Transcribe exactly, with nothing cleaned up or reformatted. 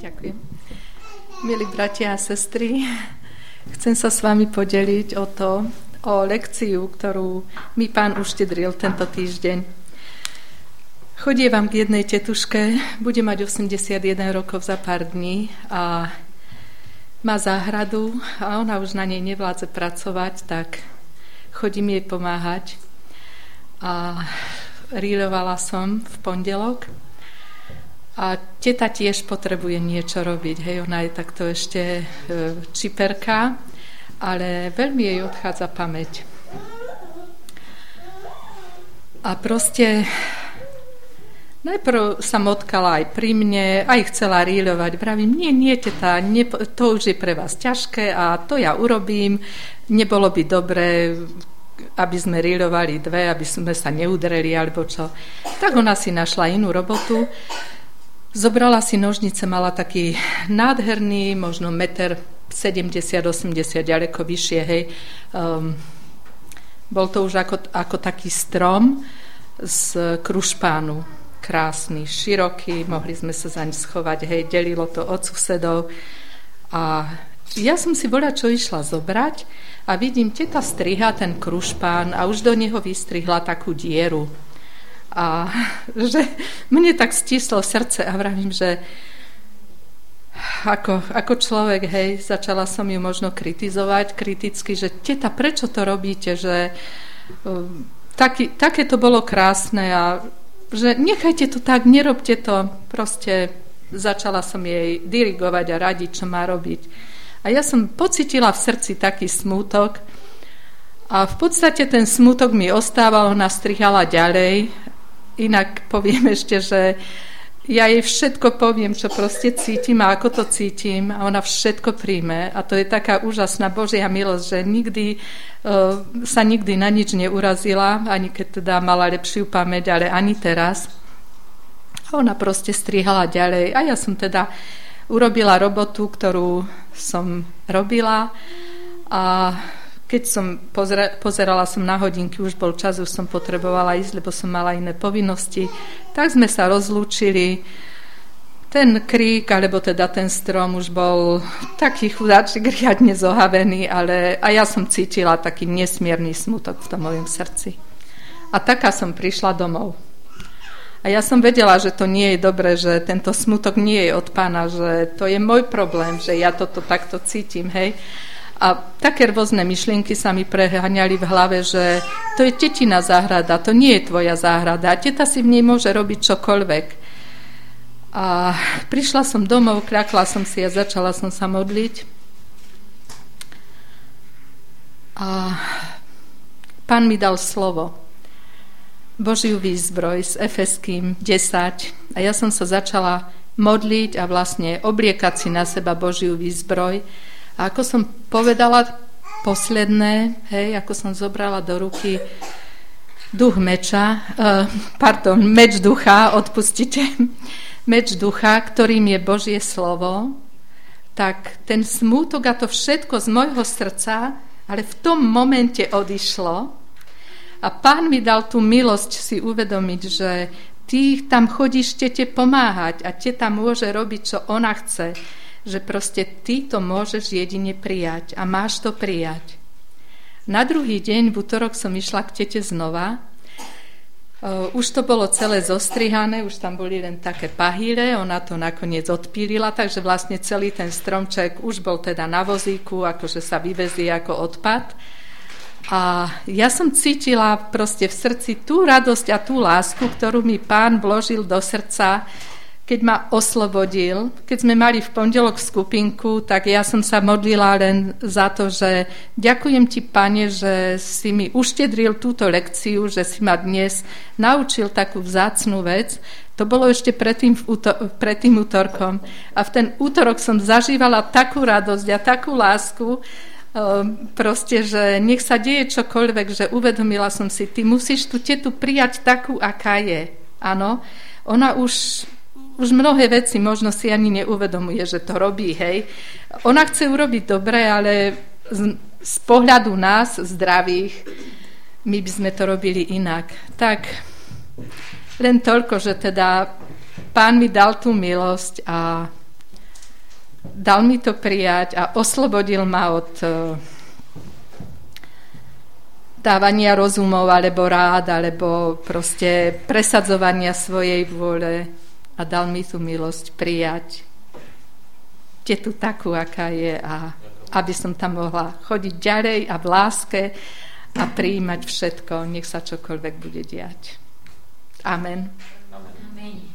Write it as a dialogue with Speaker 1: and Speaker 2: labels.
Speaker 1: Ďakujem. Milí bratia a sestry, chcem sa s vami podeliť o to, o lekciu, ktorú mi Pán uštedril tento týždeň. Chodievam k jednej tetuške, bude mať osemdesiatjeden rokov za pár dní a má záhradu a ona už na nej nevládze pracovať, tak chodím jej pomáhať. A ríľovala som v pondelok a teta tiež potrebuje niečo robiť. Hej, ona je takto ešte e, čiperka, ale veľmi jej odchádza pamäť. A proste najprv sa motkala aj pri mne, aj chcela ríľovať. Vravím, nie, nie, teta, nie, to už je pre vás ťažké a to ja urobím. Nebolo by dobré, aby sme ríľovali dve, aby sme sa neudreli, alebo čo. Tak ona si našla inú robotu. Zobrala si nožnice, mala taký nádherný, možno meter sedemdesiat osemdesiat, ďaleko vyššie, hej. Um, bol to už ako, ako taký strom z krušpánu. Krásny, široký, mohli sme sa zaň schovať, hej, delilo to od susedov. A ja som si bola, čo išla zobrať a vidím, teta striha ten krušpán a už do neho vystrihla takú dieru. A že mne tak stislo srdce a vravím, že ako, ako človek, hej, začala som ju možno kritizovať kriticky, že teta, prečo to robíte, že um, taký, také to bolo krásne a že nechajte to tak, nerobte to. Proste začala som jej dirigovať a radiť, čo má robiť. A ja som pocitila v srdci taký smútok a v podstate ten smútok mi ostával, ona strihala ďalej. Inak poviem ešte, že ja jej všetko poviem, čo proste cítim a ako to cítim a ona všetko príjme a to je taká úžasná Božia milosť, že nikdy uh, sa nikdy na nič neurazila, ani keď teda mala lepšiu pamäť, ale ani teraz. A ona proste strihala ďalej a ja som teda urobila robotu, ktorú som robila a keď som pozera, pozerala som na hodinky, už bol čas, už som potrebovala ísť, lebo som mala iné povinnosti, tak sme sa rozlúčili. Ten krík, alebo teda ten strom už bol taký chudáčik, riadne zohavený, ale a ja som cítila taký nesmierny smutok v tom mojom srdci. A taká som prišla domov. A ja som vedela, že to nie je dobré, že tento smutok nie je od Pána, že to je môj problém, že ja toto takto cítim, hej. A také rôzne myšlienky sa mi preháňali v hlave, že to je tetina záhrada, to nie je tvoja záhrada a teta si v nej môže robiť čokoľvek. A prišla som domov, kľakla som si a začala som sa modliť. A Pán mi dal slovo. Božiu výzbroj s Efeským desať a ja som sa začala modliť a vlastne obliekať si na seba Božiu výzbroj. A ako som povedala posledné, hej, ako som zobrala do ruky duch meča, uh, pardon, meč ducha, odpustite, meč ducha, ktorým je Božie slovo, tak ten smútok a to všetko z môjho srdca, ale v tom momente odišlo a Pán mi dal tú milosť si uvedomiť, že ty tam chodíš tete pomáhať a teta môže robiť, čo ona chce, že proste ty to môžeš jedine prijať a máš to prijať. Na druhý deň, v útorok, som išla k tete znova. Uh, už to bolo celé zostrihané, už tam boli len také pahýle, ona to nakoniec odpílila, takže vlastne celý ten stromček už bol teda na vozíku, akože sa vyvezie ako odpad. A ja som cítila proste v srdci tú radosť a tú lásku, ktorú mi Pán vložil do srdca, keď ma oslobodil. Keď sme mali v pondelok skupinku, tak ja som sa modlila len za to, že ďakujem ti, Pane, že si mi uštedril túto lekciu, že si ma dnes naučil takú vzácnu vec. To bolo ešte pred tým, pred tým útorkom. A v ten útorok som zažívala takú radosť a takú lásku, proste, že nech sa deje čokoľvek, že uvedomila som si, ty musíš tú tetu prijať takú, aká je. Áno, ona už... Už mnohé veci možno si ani neuvedomuje, že to robí, hej. Ona chce urobiť dobre, ale z, z pohľadu nás, zdravých, my by sme to robili inak. Tak len toľko, že teda Pán mi dal tú milosť a dal mi to prijať a oslobodil ma od dávania rozumov, alebo rád, alebo proste presadzovania svojej vôle a dal mi tú milosť prijať tetu takú, aká je, a aby som tam mohla chodiť ďalej a v láske a prijímať všetko, nech sa čokoľvek bude diať. Amen.
Speaker 2: Amen.